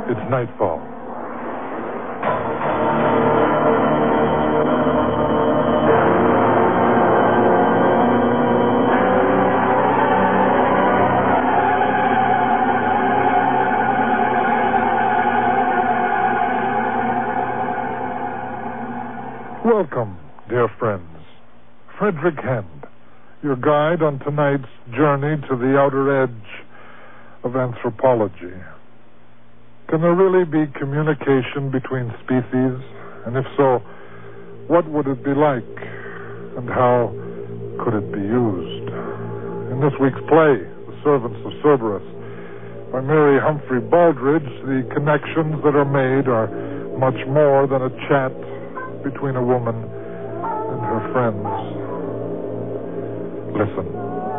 It's nightfall. Welcome, dear friends. Frederick Hend, your guide on tonight's journey to the outer edge of anthropology. Can there really be communication between species? And if so, what would it be like? And how could it be used? In this week's play, The Servants of Cerberus, by Mary Humphrey Baldridge, the connections that are made are much more than a chat between a woman and her friends. Listen.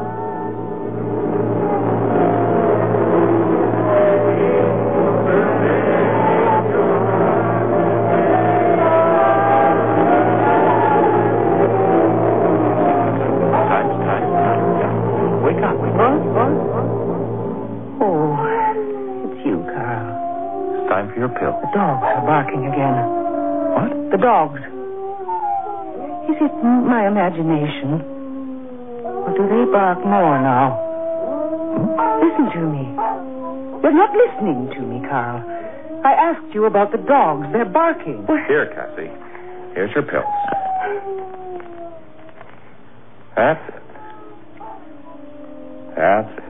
Wake up. Oh, it's you, Carl. It's time for your pill. The dogs are barking again. What? The dogs. Is it my imagination? Or do they bark more now? Listen to me. You're not listening to me, Carl. I asked you about the dogs. They're barking. Here, Cassie. Here's your pills. That's it. That's it.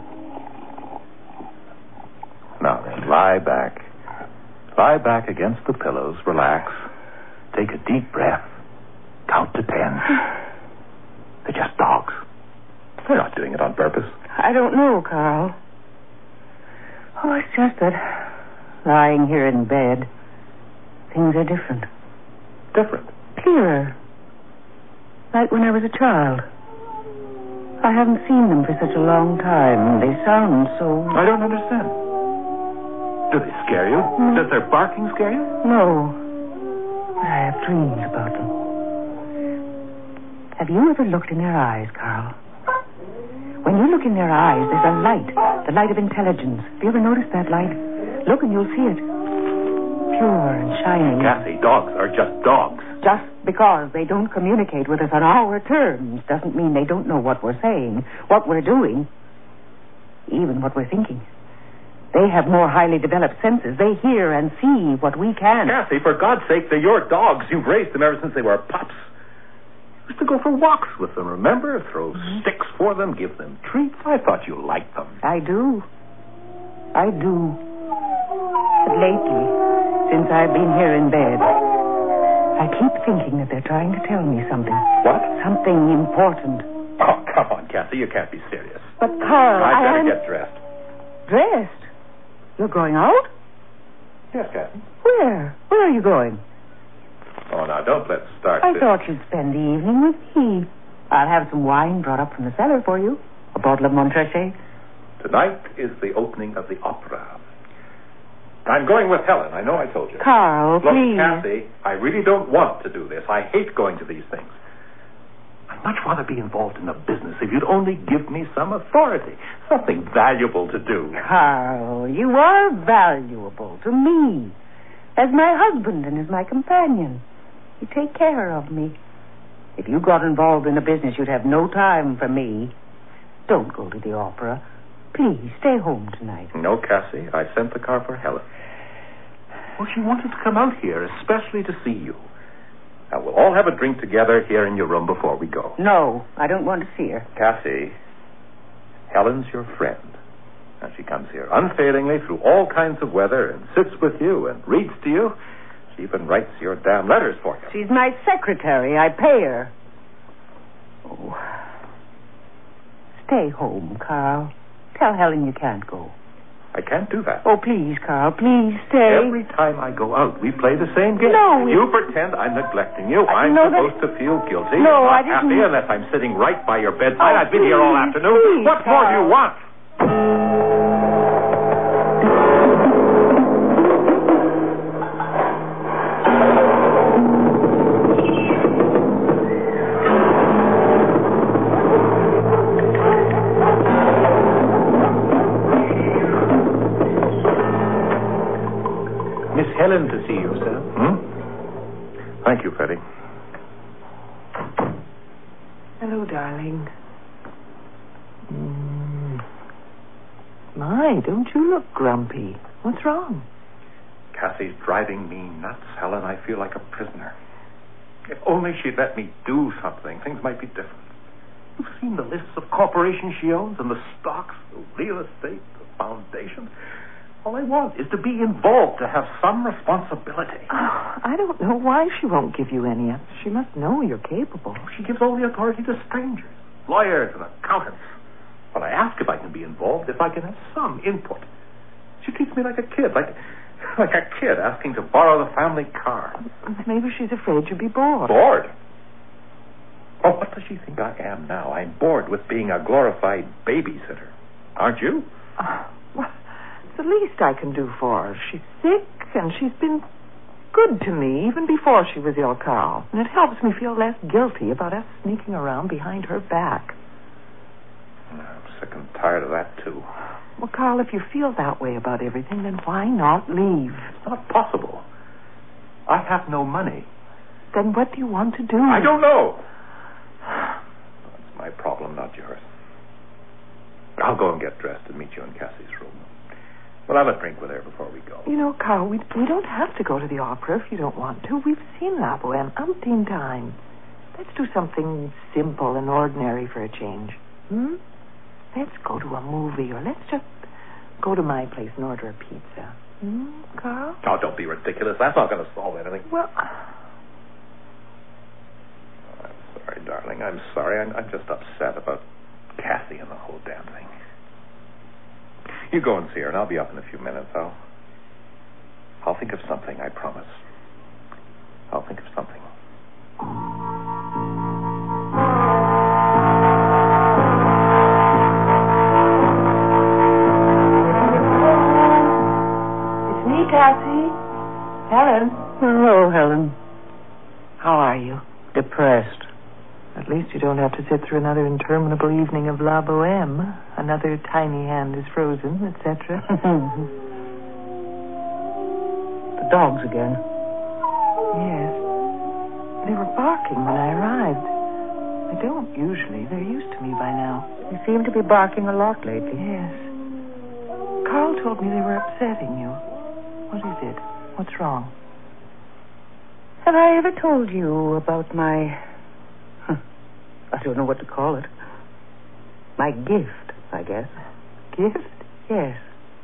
Now then, lie back. Lie back against the pillows, relax. Take a deep breath. Count to 10. They're just dogs. They're not doing it on purpose. I don't know, Carl. Oh, it's just that lying here in bed, things are different. Different. Clearer. Like when I was a child. I haven't seen them for such a long time. They sound so... I don't understand. Do they scare you? Does their barking scare you? No. But I have dreams about them. Have you ever looked in their eyes, Carl? When you look in their eyes, there's a light. The light of intelligence. Have you ever noticed that light? Look and you'll see it. Pure and shining. Cassie, dogs are just dogs. Just because they don't communicate with us on our terms doesn't mean they don't know what we're saying, what we're doing, even what we're thinking. They have more highly developed senses. They hear and see what we can. Cassie, for God's sake, they're your dogs. You've raised them ever since they were pups. You used to go for walks with them, remember? Throw sticks for them, give them treats. I thought you liked them. I do. I do. But lately, since I've been here in bed, I keep thinking that they're trying to tell me something. What? Something important. Oh, come on, Cassie. You can't be serious. But, Carl, I'd better get dressed. Dressed? You're going out? Yes, Cassie. Where? Where are you going? Oh, now, don't let's start I this. thought you'd spend the evening with me. I'll have some wine brought up from the cellar for you. A bottle of Montrachet. Tonight is the opening of the opera. I'm going with Helen. I know I told you. Carl, Look, please. Cassie, I really don't want to do this. I hate going to these things. I'd much rather be involved in the business if you'd only give me some authority, something valuable to do. Carl, you are valuable to me. As my husband and as my companion. You take care of me. If you got involved in the business, you'd have no time for me. Don't go to the opera. Please, stay home tonight. No, Cassie. I sent the car for Helen. Well, she wanted to come out here, especially to see you. Now, we'll all have a drink together here in your room before we go. No, I don't want to see her. Cassie, Helen's your friend. Now, she comes here unfailingly through all kinds of weather and sits with you and reads to you. She even writes your damn letters for you. She's my secretary. I pay her. Oh. Stay home, Carl. Tell Helen you can't go. I can't do that. Oh, please, Carl, please stay. Every time I go out, we play the same game. No, You pretend I'm neglecting you. I'm no, supposed to feel guilty. No, I'm I not didn't. happy unless I'm sitting right by your bedside. Oh, I've been here all please, afternoon. please, What more do you Carl. want? Helen to see you, sir. Thank you, Freddie. Hello, darling. My, don't you look grumpy. What's wrong? Cassie's driving me nuts, Helen. I feel like a prisoner. If only she'd let me do something, things might be different. You've seen the lists of corporations she owns and the stocks, the real estate, the foundation. All I want is to be involved, to have some responsibility. Oh, I don't know why she won't give you any. She must know you're capable. She gives all the authority to strangers, lawyers and accountants. When I ask if I can be involved, if I can have some input, she treats me like a kid, like a kid asking to borrow the family car. Maybe she's afraid you'll be bored. Bored? Oh, what does she think I am now? I'm bored with being a glorified babysitter. Aren't you? Well, it's the least I can do for her. She's sick, and she's been good to me even before she was ill, Carl. And it helps me feel less guilty about us sneaking around behind her back. I'm sick and tired of that, too. Well, Carl, if you feel that way about everything, then why not leave? It's not possible. I have no money. Then what do you want to do? I don't know. That's my problem, not yours. I'll go and get dressed and meet you in Cassie's room. We'll have a drink with her before we go. You know, Carl, we don't have to go to the opera if you don't want to. We've seen La Boheme umpteen times. Let's do something simple and ordinary for a change. Let's go to a movie, or let's just go to my place and order a pizza. Carl? Oh, don't be ridiculous. That's not going to solve anything. Well, I'm sorry, darling. I'm sorry. I'm just upset about Cassie and the whole damn thing. You go and see her, and I'll be up in a few minutes. I'll think of something, I promise. I'll think of something. It's me, Cassie. Helen. Hello, Helen. How are you? Depressed. At least you don't have to sit through another interminable evening of La Boheme. Another tiny hand is frozen, etc. The dogs again. Yes. They were barking when I arrived. They don't usually. They're used to me by now. They seem to be barking a lot lately. Yes. Carl told me they were upsetting you. What is it? What's wrong? Have I ever told you about my... I don't know what to call it. My gift, I guess. Gift? Yes.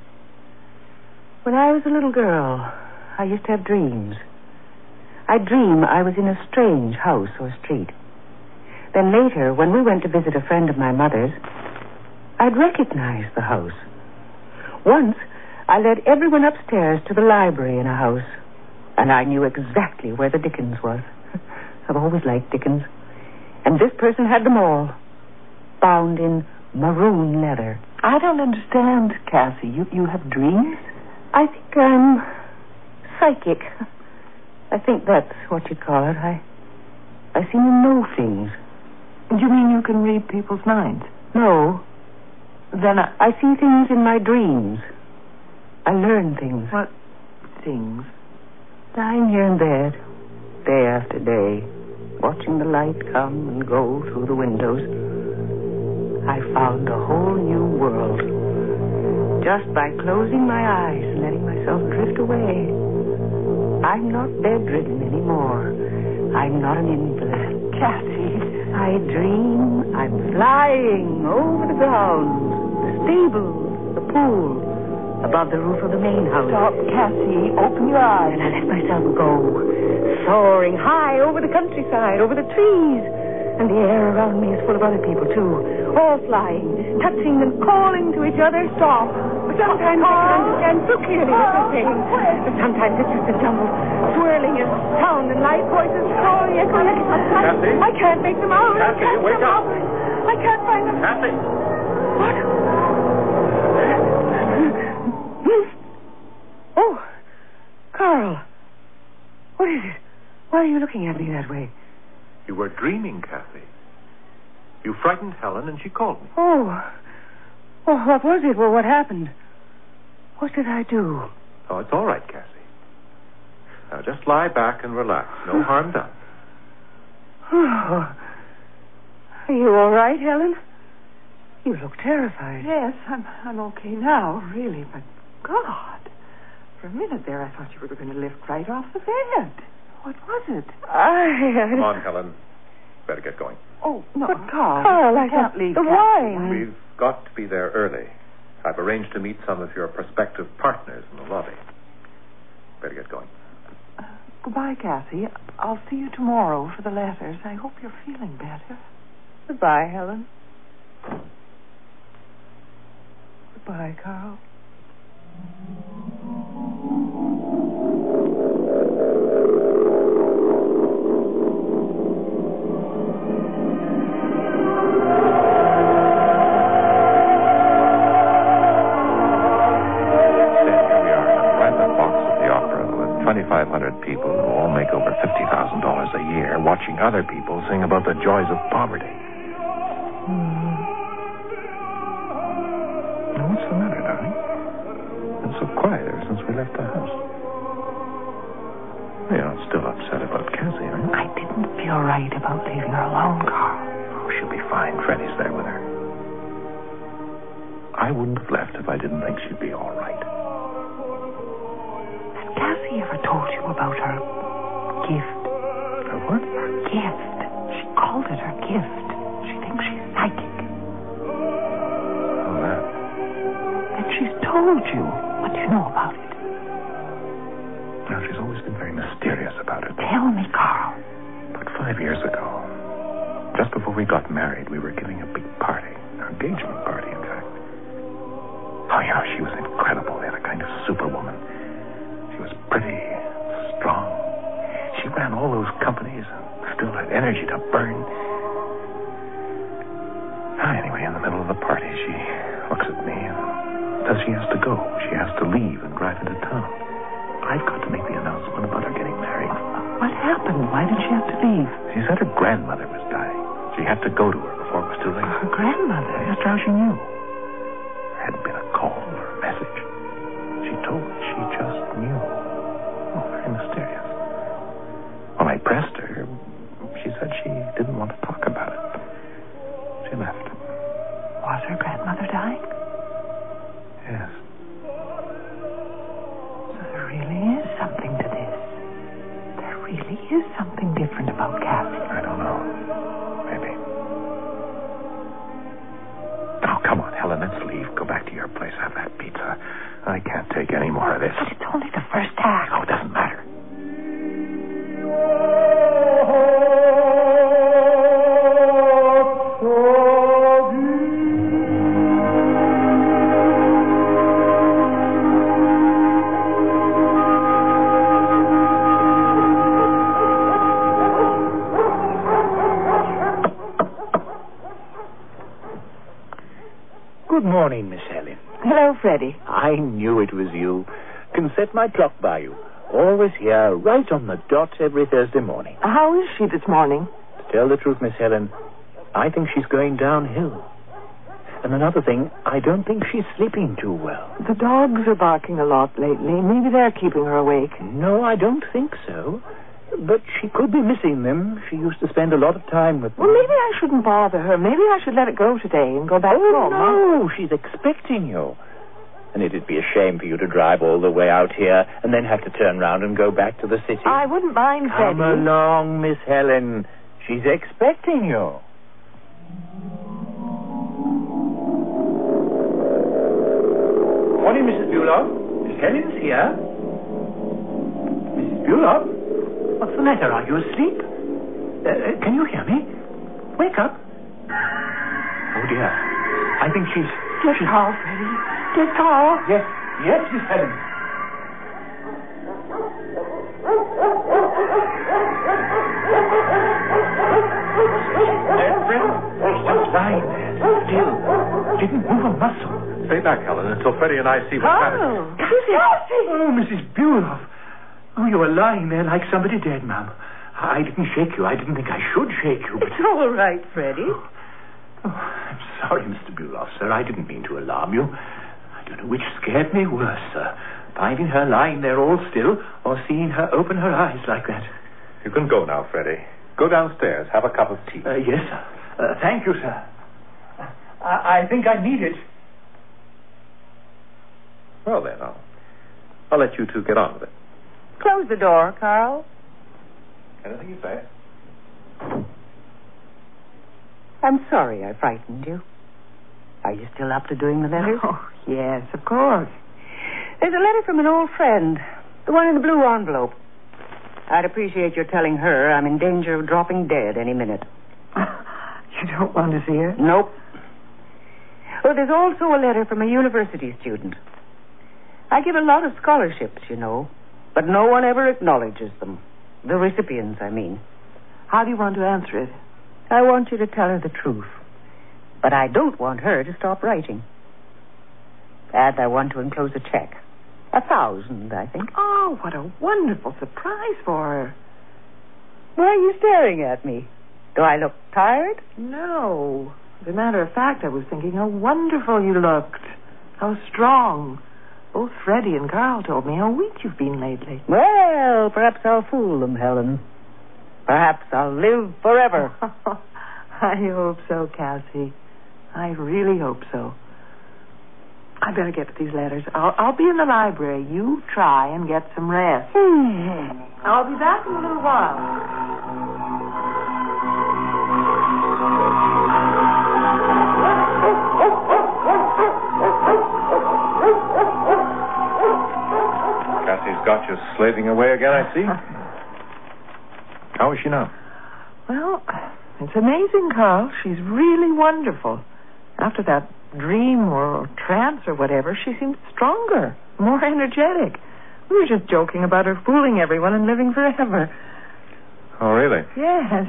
When I was a little girl, I used to have dreams. I'd dream I was in a strange house or street. Then later, when we went to visit a friend of my mother's, I'd recognize the house. Once, I led everyone upstairs to the library in a house, and I knew exactly where the Dickens was. I've always liked Dickens. And this person had them all, bound in maroon leather. I don't understand, Cassie. You have dreams? I think I'm psychic. I think that's what you call it. I seem to know things. Do you mean you can read people's minds? No. Then I see things in my dreams. I learn things. What things? Lying here in bed, day after day, watching the light come and go through the windows, I found a whole new world. Just by closing my eyes and letting myself drift away. I'm not bedridden anymore. I'm not an invalid. Cassie. I dream I'm flying over the grounds, the stables, the pool, above the roof of the main house. Stop, Cassie. Open your eyes. And I let myself go, soaring high over the countryside, over the trees. And the air around me is full of other people, too. All flying, touching and calling to each other. Stop. Sometimes I can understand so clearly what they're saying. But sometimes it's just a jumble, swirling of sound and light voices, strolling, echoing. Cassie? I can't make them out. Cassie, wake up. I can't find them. Cassie! What? Oh, Carl. What is it? Why are you looking at me that way? You were dreaming, Cassie. You frightened Helen and she called me. Oh, what was it? Well, what happened? What did I do? Oh, it's all right, Cassie. Now, just lie back and relax. No harm done. Are you all right, Helen? You look terrified. Yes, I'm okay now, really, but God, for a minute there I thought you were going to lift right off the bed. What was it? Come on, Helen. Better get going. Oh, no. But Carl, I can't leave the Kathy. wine. We've got to be there early. I've arranged to meet some of your prospective partners in the lobby. Better get going. Goodbye, Kathy. I'll see you tomorrow for the letters. I hope you're feeling better. Goodbye, Helen. Goodbye, Carl. People who all make over $50,000 a year watching other people sing about the joys of poverty. Now, what's the matter, darling? Been so quiet ever since we left the house. You're not still upset about Cassie, are you? I didn't feel right about leaving her alone, Carl. Oh, she'll be fine. Freddie's there with her. I wouldn't have left if I didn't think she'd be all right. Cassie ever told you about her gift? Her what? Her gift. She called it her gift. She thinks she's psychic. Oh, that. And she's told you. What do you know about it? Now, she's always been very mysterious about it. Tell me, Carl. About 5 years ago, just before we got married, we were giving a big party. An engagement party, in fact. Oh, you know, she was incredible. They had a kind of superwoman. She was pretty, strong. She ran all those companies and still had energy to burn. Anyway, in the middle of the party, she looks at me and says she has to go. She has to leave and drive into town. I've got to make the announcement about her getting married. What happened? Why did she have to leave? She said her grandmother was dying. She had to go to her before it was too late. Her grandmother? That's how she knew. There hadn't been a call or a message. She told me she just knew. Oh, very mysterious. When I pressed her, she said she didn't want to talk about it. She left. Was her grandmother dying? Yes. So there really is something to this. There really is something different about Cassie. I don't know. Maybe. Oh, come on, Helen, let's leave. Go back to your place. Have that pizza. I can't take any more of this. But it's only the first act. Oh, it doesn't matter. Good morning, Miss Helen. Hello, Freddie. I knew it was you. Can set my clock by you. Always here, right on the dot every Thursday morning. How is she this morning? To tell the truth, Miss Helen, I think she's going downhill. And another thing, I don't think she's sleeping too well. The dogs are barking a lot lately. Maybe they're keeping her awake. No, I don't think so. But she could be missing them. She used to spend a lot of time with them. Well, maybe I shouldn't bother her. Maybe I should let it go today and go back home. No, she's expecting you. And it'd be a shame for you to drive all the way out here and then have to turn round and go back to the city. I wouldn't mind, Freddie. Come along, Miss Helen. She's expecting you. Morning, Mrs. Bulow. Miss Helen's here. Mrs. Bulow? What's the matter? Are you asleep? Can you hear me? Wake up. Oh, dear. I think she's... Get Carl, Freddie. Get Carl. Yes, Miss Helen. She's just lying there, still. Didn't move a muscle. Stay back, Helen, until Freddie and I see what's happening. Cassie! Oh, Mrs. Bulow. Oh, you were lying there like somebody dead, ma'am. I didn't shake you. I didn't think I should shake you. But... It's all right, Freddie. Oh, I'm sorry, Mr. Bulow, sir. I didn't mean to alarm you. I don't know which scared me worse, sir. finding her lying there all still or seeing her open her eyes like that. You can go now, Freddie. Go downstairs. Have a cup of tea. Yes, sir. Thank you, sir. I think I need it. Well, then, I'll let you two get on with it. Close the door, Carl. Anything you say? I'm sorry I frightened you. Are you still up to doing the letters? Oh, yes, of course. There's a letter from an old friend. The one in the blue envelope. I'd appreciate your telling her I'm in danger of dropping dead any minute. You don't want to see her? Nope. Oh, there's also a letter from a university student. I give a lot of scholarships, you know, but no one ever acknowledges them. The recipients, I mean. How do you want to answer it? I want you to tell her the truth. But I don't want her to stop writing. And I want to enclose a check. 1,000, I think. Oh, what a wonderful surprise for her. Why are you staring at me? Do I look tired? No. As a matter of fact, I was thinking how wonderful you looked. How strong. Both Freddie and Carl told me how weak you've been lately. Well, perhaps I'll fool them, Helen. Perhaps I'll live forever. I hope so, Cassie. I really hope so. I better get to these letters. I'll be in the library. You try and get some rest. I'll be back in a little while. Cassie's got you slaving away again, I see. How is she now? Well, it's amazing, Carl. She's really wonderful. After that dream or trance or whatever, she seemed stronger, more energetic. We were just joking about her fooling everyone and living forever. Oh, really? Yes.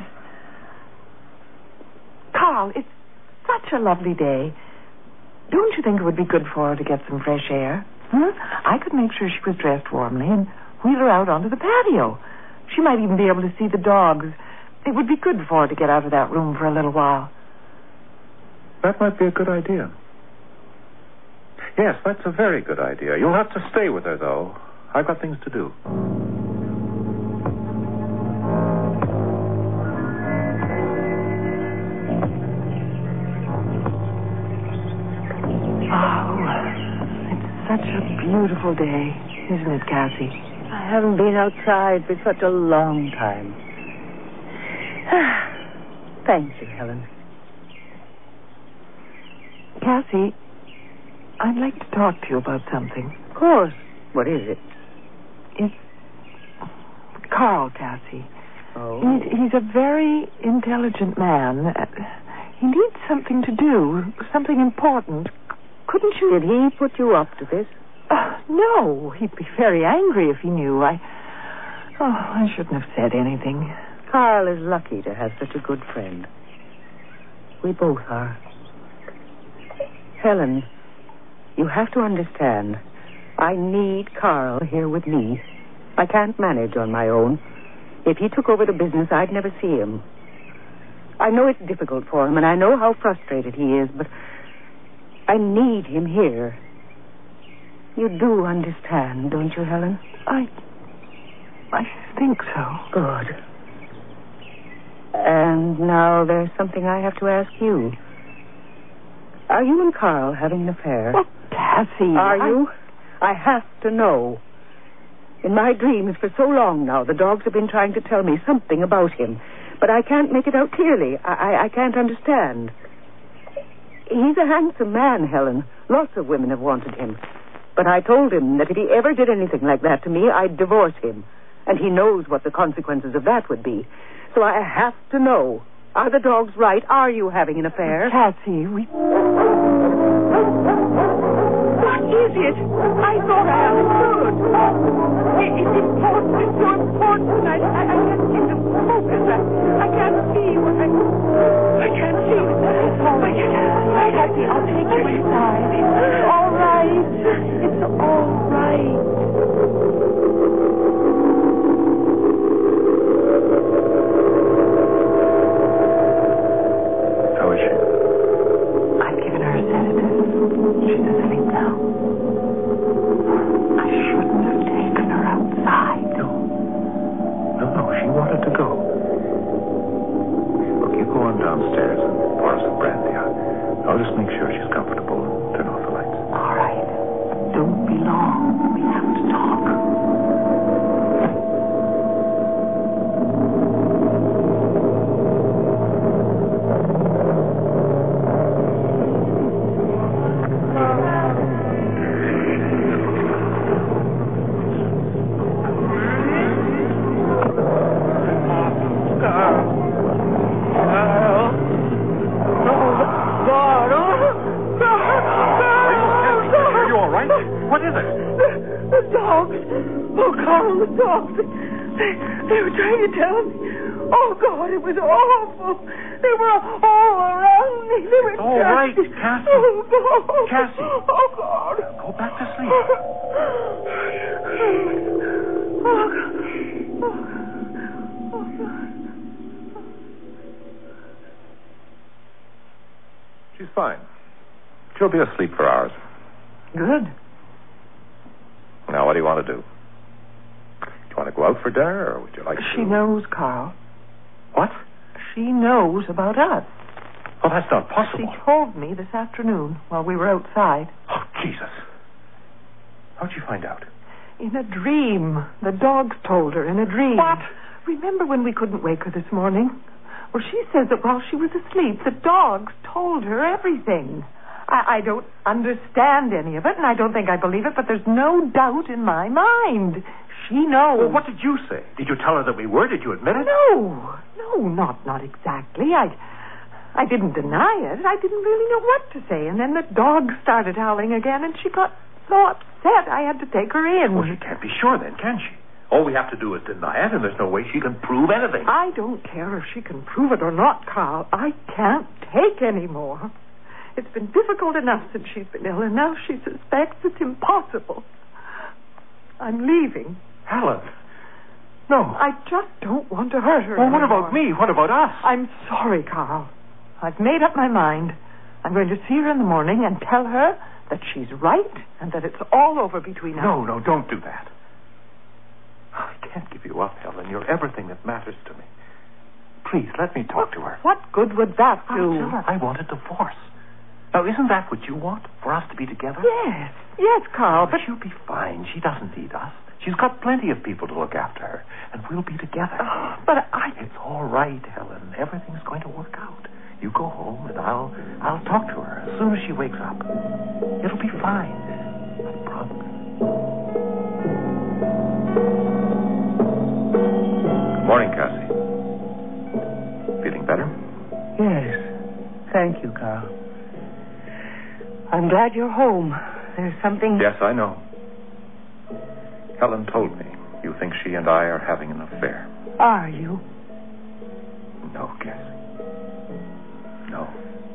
Carl, it's such a lovely day. Don't you think it would be good for her to get some fresh air? I could make sure she was dressed warmly and wheel her out onto the patio. She might even be able to see the dogs. It would be good for her to get out of that room for a little while. That might be a good idea. Yes, that's a very good idea. You'll have to stay with her, though. I've got things to do. Such a beautiful day, isn't it, Cassie? I haven't been outside for such a long time. Thank you, Helen. Cassie, I'd like to talk to you about something. Of course. What is it? It's Carl, Cassie. Oh. He's a very intelligent man. He needs something to do, something important. Couldn't you... Did he put you up to this? No. He'd be very angry if he knew. I shouldn't have said anything. Carl is lucky to have such a good friend. We both are. Helen, you have to understand. I need Carl here with me. I can't manage on my own. If he took over the business, I'd never see him. I know it's difficult for him, and I know how frustrated he is, but I need him here. You do understand, don't you, Helen? I think so. Good. And now there's something I have to ask you. Are you and Carl having an affair? Oh, Cassie. Are you? I have to know. In my dreams for so long now, the dogs have been trying to tell me something about him, but I can't make it out clearly. I can't understand. He's a handsome man, Helen. Lots of women have wanted him. But I told him that if he ever did anything like that to me, I'd divorce him. And he knows what the consequences of that would be. So I have to know. Are the dogs right? Are you having an affair? Cassie, we... What is it? I thought I understood. It's important. It's so important. I can't seem to focus. I can't see what I can't see. Cassie, I'll take you inside. It's all right. It's all right. How is she? I've given her a sedative. She's asleep now. I shouldn't We have to talk. They were trying to tell me. Oh, God, it was awful. They were all around me. They were all right, Cassie. Oh, God. Cassie. Oh, God. Go back to sleep. Oh, God. Oh, God. She's fine. She'll be asleep for hours. Good. Now, what do you want to do? You want to go out for dinner, or would you like to... She knows, Carl. What? She knows about us. Well, that's not possible. She told me this afternoon while we were outside. Oh, Jesus. How'd you find out? In a dream. The dogs told her in a dream. What? Remember when we couldn't wake her this morning? Well, she says that while she was asleep, the dogs told her everything. I don't understand any of it, and I don't think I believe it, but there's no doubt in my mind. She knows. Well, what did you say? Did you tell her that we were? Did you admit it? No, not exactly. I didn't deny it. I didn't really know what to say. And then the dog started howling again, and she got so upset I had to take her in. Well, she can't be sure then, can she? All we have to do is deny it, and there's no way she can prove anything. I don't care if she can prove it or not, Carl. I can't take any more. It's been difficult enough since she's been ill, and now she suspects it's impossible. I'm leaving. Helen. No. I just don't want to hurt her Well, what anymore. about me? What about us? I'm sorry, Carl. I've made up my mind. I'm going to see her in the morning and tell her that she's right and that it's all over between us. No, don't do that. I can't give you up, Helen. You're everything that matters to me. Please, let me talk to her. What good would that do? I'll tell her I want a divorce. Now, isn't that what you want? For us to be together? Yes, Carl, but... she'll be fine. She doesn't need us. She's got plenty of people to look after her, and we'll be together. But It's all right, Helen. Everything's going to work out. You go home, and I'll talk to her as soon as she wakes up. It'll be fine. I promise. Good morning, Cassie. Feeling better? Yes. Thank you, Carl. I'm glad you're home. There's something... Yes, I know. Helen told me you think she and I are having an affair. Are you? No, Cassie. No.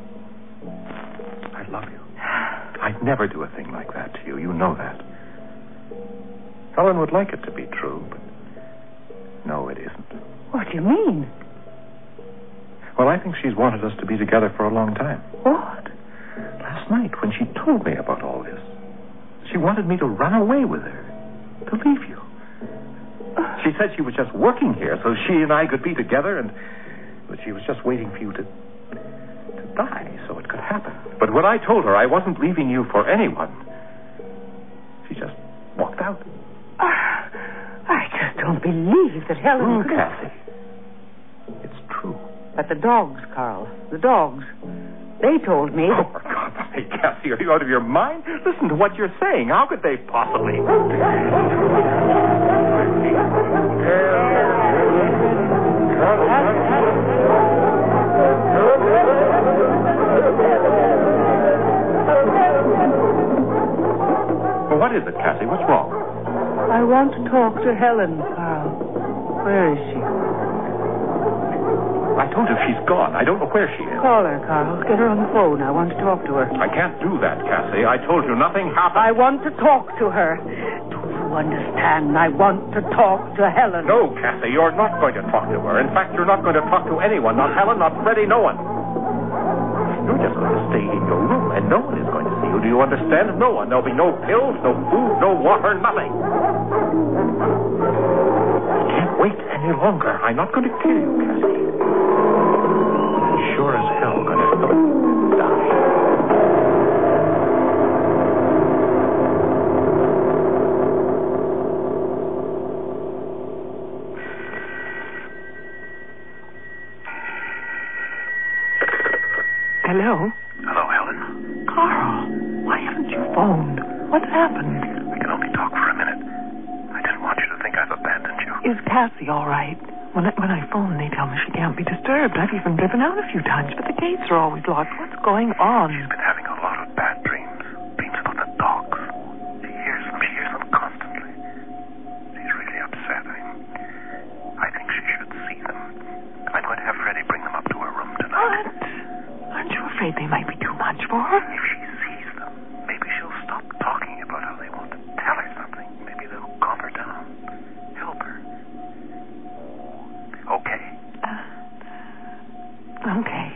I love you. I'd never do a thing like that to you. You know that. Helen would like it to be true, but no, it isn't. What do you mean? Well, I think she's wanted us to be together for a long time. What? Last night, when she told me about all this, she wanted me to run away with her, to leave you. She said she was just working here so she and I could be together, and that she was just waiting for you to die so it could happen. But when I told her I wasn't leaving you for anyone, she just walked out. I just don't believe that Helen... True, Cassie. It's true. But the dogs, Carl. The dogs. They told me Oh, that... for God's sake, Cassie, are you out of your mind? Listen to what you're saying. How could they possibly... Well, what is it, Cassie? What's wrong? I want to talk to Helen, Carl. Where is she? I told you she's gone. I don't know where she is. Call her, Carl. Get her on the phone. I want to talk to her. I can't do that, Cassie. I told you nothing happened. I want to talk to her. Do you understand? I want to talk to Helen. No, Cassie, you're not going to talk to her. In fact, you're not going to talk to anyone. Not Helen, not Freddie, no one. You're just going to stay in your room, and no one is going to see you. Do you understand? No one. There'll be no pills, no food, no water, nothing. I can't wait any longer. I'm not going to kill you, Cassie. I'm sure as hell going to die. Hello? Hello, Helen. Carl, why haven't you phoned? What's happened? I can only talk for a minute. I didn't want you to think I've abandoned you. Is Cassie all right? When I phone, they tell me she can't be disturbed. I've even driven out a few times, but the gates are always locked. What's going on? She's been having a lot of bad dreams. Dreams about the dogs. She hears them constantly. She's really upset. I think she should see them. I'm going to have Freddie bring them up to her room tonight. What? Aren't you afraid they might be too much for her? If she sees them, maybe she'll stop talking about how they want to tell her something. Maybe they'll calm her down. Help her. Okay. Okay.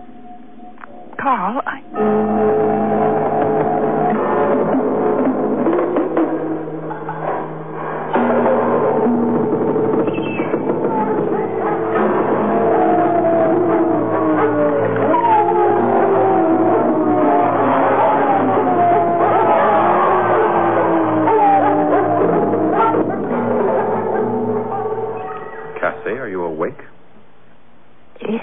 Carl, Cassie, are you awake? Yes.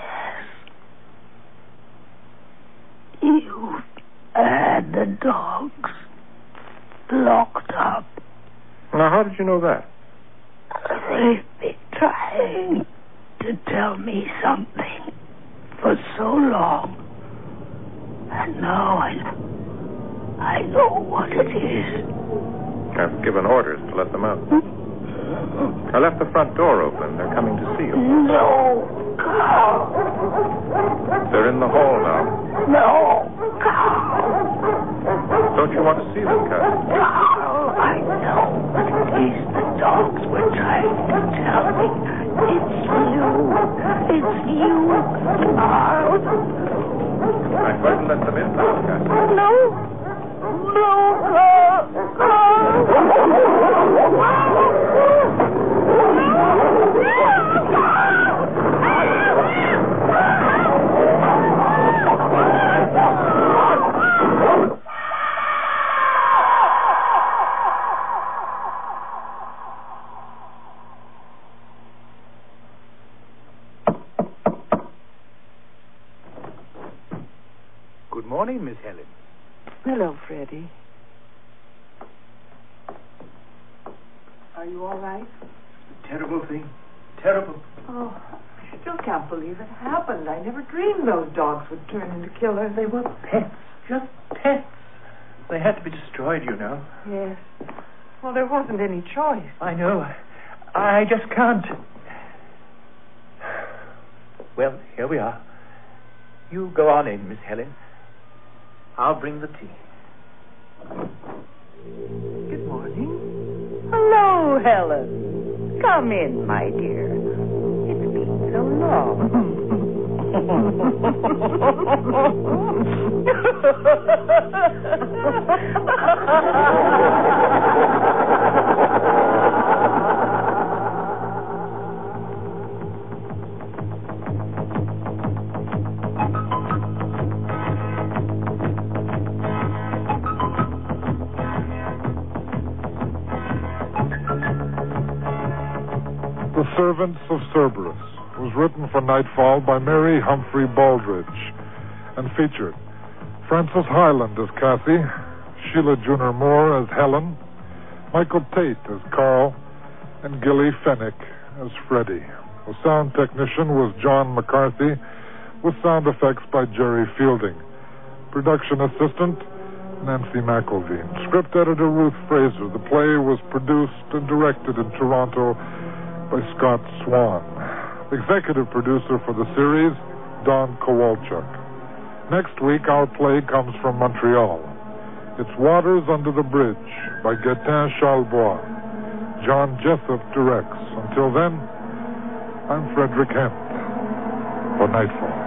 You've had the dogs locked up. Now, how did you know that? They've been trying to tell me something for so long. And now I know what it is. I've given orders to let them out. I left the front door open. They're coming to see you. No, Carl. They're in the hall now. No, Carl. Don't you want to see them, Cassie? Carl, I know what it is the dogs were trying to tell me. It's you. It's you, Carl. I'm going to let them in now, Cassie. No. No, Carl. Good morning, Miss Helen. hello, Freddie. Are you all right? Terrible thing. Terrible. Oh, I still can't believe it happened. I never dreamed those dogs would turn into killers. They were pets. Just pets. They had to be destroyed, you know. Yes. Well, there wasn't any choice. I know. I just can't. Well, here we are. You go on in, Miss Helen. I'll bring the tea. Good morning. Hello, Helen. Come in, my dear. It's been so long. The Servants of Cerberus was written for Nightfall by Mary Humphrey Baldridge and featured Frances Hyland as Cassie, Sheila Junior Moore as Helen, Michael Tate as Carl, and Gilly Fennick as Freddie. The sound technician was John McCarthy, with sound effects by Jerry Fielding. Production assistant, Nancy McElveen. Script editor, Ruth Fraser. The play was produced and directed in Toronto by Scott Swan. Executive producer for the series, Don Kowalchuk. Next week, our play comes from Montreal. It's Waters Under the Bridge by Gaetan Charlebois. John Jessup directs. Until then, I'm Frederick Hent for Nightfall.